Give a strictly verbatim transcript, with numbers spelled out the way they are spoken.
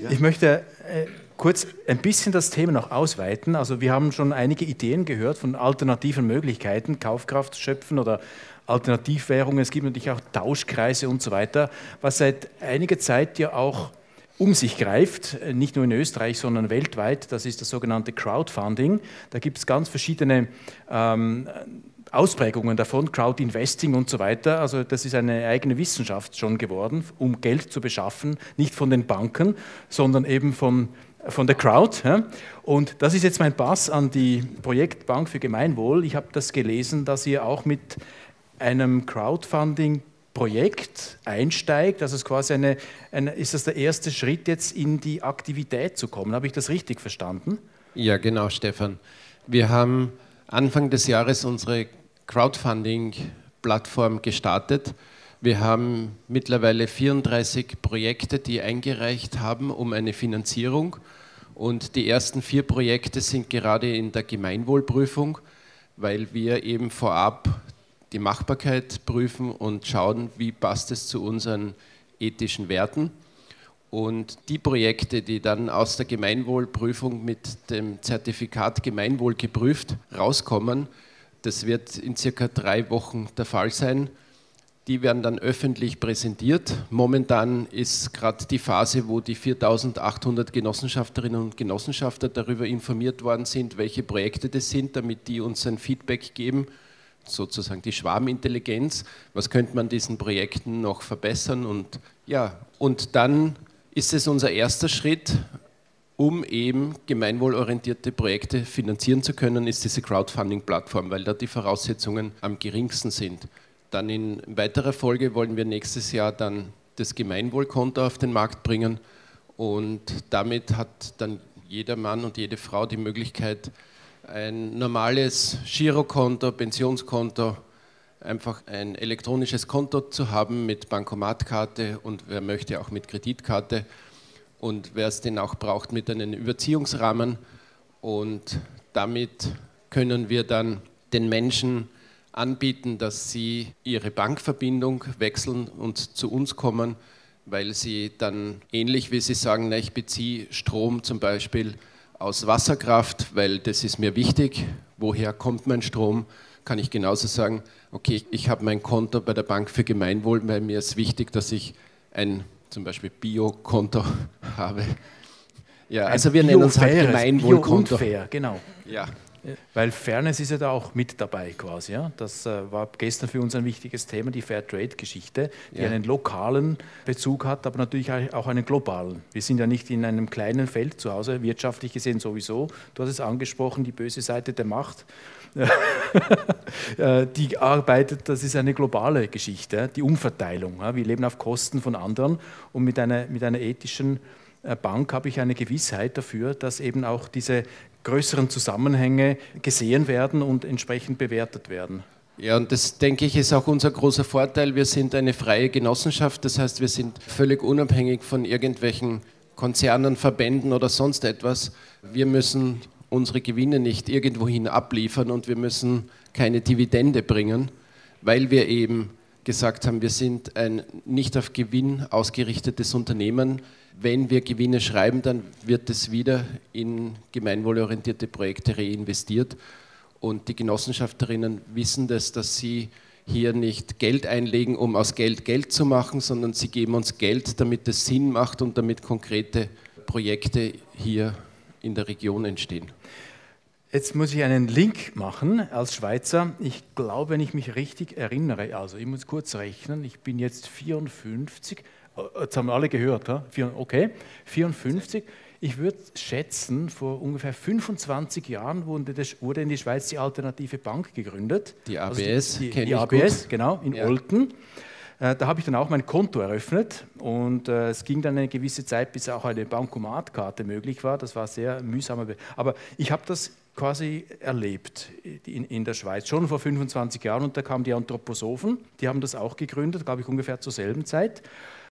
Ja. Ich möchte äh, kurz ein bisschen das Thema noch ausweiten. Also wir haben schon einige Ideen gehört von alternativen Möglichkeiten, Kaufkraft schöpfen oder Alternativwährungen. Es gibt natürlich auch Tauschkreise und so weiter, was seit einiger Zeit ja auch um sich greift, nicht nur in Österreich, sondern weltweit. Das ist das sogenannte Crowdfunding. Da gibt es ganz verschiedene ähm, Ausprägungen davon, Crowdinvesting und so weiter. Also das ist eine eigene Wissenschaft schon geworden, um Geld zu beschaffen, nicht von den Banken, sondern eben von, von der Crowd. Ja. Und das ist jetzt mein Pass an die Projektbank für Gemeinwohl. Ich habe das gelesen, dass ihr auch mit einem Crowdfunding Projekt einsteigt, also es ist quasi eine, eine, ist das der erste Schritt jetzt in die Aktivität zu kommen? Habe ich das richtig verstanden? Ja, genau, Stefan. Wir haben Anfang des Jahres unsere Crowdfunding-Plattform gestartet. Wir haben mittlerweile vierunddreißig Projekte, die eingereicht haben um eine Finanzierung, und die ersten vier Projekte sind gerade in der Gemeinwohlprüfung, weil wir eben vorab die Machbarkeit prüfen und schauen, wie passt es zu unseren ethischen Werten. Und die Projekte, die dann aus der Gemeinwohlprüfung mit dem Zertifikat Gemeinwohl geprüft rauskommen, das wird in circa drei Wochen der Fall sein. Die werden dann öffentlich präsentiert. Momentan ist gerade die Phase, wo die viertausendachthundert Genossenschafterinnen und Genossenschafter darüber informiert worden sind, welche Projekte das sind, damit die uns ein Feedback geben, sozusagen die Schwarmintelligenz, was könnte man diesen Projekten noch verbessern, und ja, und dann ist es unser erster Schritt, um eben gemeinwohlorientierte Projekte finanzieren zu können, ist diese Crowdfunding-Plattform, weil da die Voraussetzungen am geringsten sind. Dann in weiterer Folge wollen wir nächstes Jahr dann das Gemeinwohlkonto auf den Markt bringen, und damit hat dann jeder Mann und jede Frau die Möglichkeit, ein normales Girokonto, Pensionskonto, einfach ein elektronisches Konto zu haben mit Bankomatkarte, und wer möchte auch mit Kreditkarte, und wer es denn auch braucht mit einem Überziehungsrahmen, und damit können wir dann den Menschen anbieten, dass sie ihre Bankverbindung wechseln und zu uns kommen, weil sie dann ähnlich wie sie sagen, na, ich beziehe Strom zum Beispiel aus Wasserkraft, weil das ist mir wichtig, woher kommt mein Strom, kann ich genauso sagen, okay, ich habe mein Konto bei der Bank für Gemeinwohl, weil mir ist wichtig, dass ich ein zum Beispiel Bio-Konto habe. Ja, also wir nennen uns halt Gemeinwohlkonto. Bio und fair, genau. Ja. Weil Fairness ist ja da auch mit dabei quasi. Ja? Das äh, war gestern für uns ein wichtiges Thema, die Fairtrade-Geschichte, die ja einen lokalen Bezug hat, aber natürlich auch einen globalen. Wir sind ja nicht in einem kleinen Feld zu Hause, wirtschaftlich gesehen sowieso. Du hast es angesprochen, die böse Seite der Macht, die arbeitet, das ist eine globale Geschichte, die Umverteilung. Ja? Wir leben auf Kosten von anderen, und mit einer, mit einer ethischen Bank habe ich eine Gewissheit dafür, dass eben auch diese größeren Zusammenhänge gesehen werden und entsprechend bewertet werden. Ja, und das, denke ich, ist auch unser großer Vorteil. Wir sind eine freie Genossenschaft, das heißt, wir sind völlig unabhängig von irgendwelchen Konzernen, Verbänden oder sonst etwas. Wir müssen unsere Gewinne nicht irgendwohin abliefern, und wir müssen keine Dividende bringen, weil wir eben gesagt haben, wir sind ein nicht auf Gewinn ausgerichtetes Unternehmen. Wenn wir Gewinne schreiben, dann wird es wieder in gemeinwohlorientierte Projekte reinvestiert. Und die Genossenschafterinnen wissen das, dass sie hier nicht Geld einlegen, um aus Geld Geld zu machen, sondern sie geben uns Geld, damit es Sinn macht und damit konkrete Projekte hier in der Region entstehen. Jetzt muss ich einen Link machen als Schweizer. Ich glaube, wenn ich mich richtig erinnere, also ich muss kurz rechnen, ich bin jetzt vierundfünfzig, jetzt haben wir alle gehört, okay, vierundfünfzig. Ich würde schätzen, vor ungefähr fünfundzwanzig Jahren wurde, das, wurde in die Schweiz die Alternative Bank gegründet. Die A B S, also die, die, kenne die ich A B S, gut. Genau, in ja. Olten. Äh, da habe ich dann auch mein Konto eröffnet, und äh, es ging dann eine gewisse Zeit, bis auch eine Bankomatkarte möglich war. Das war sehr mühsam. Aber ich habe das quasi erlebt in, in der Schweiz, schon vor fünfundzwanzig Jahren, und da kamen die Anthroposophen, die haben das auch gegründet, glaube ich, ungefähr zur selben Zeit.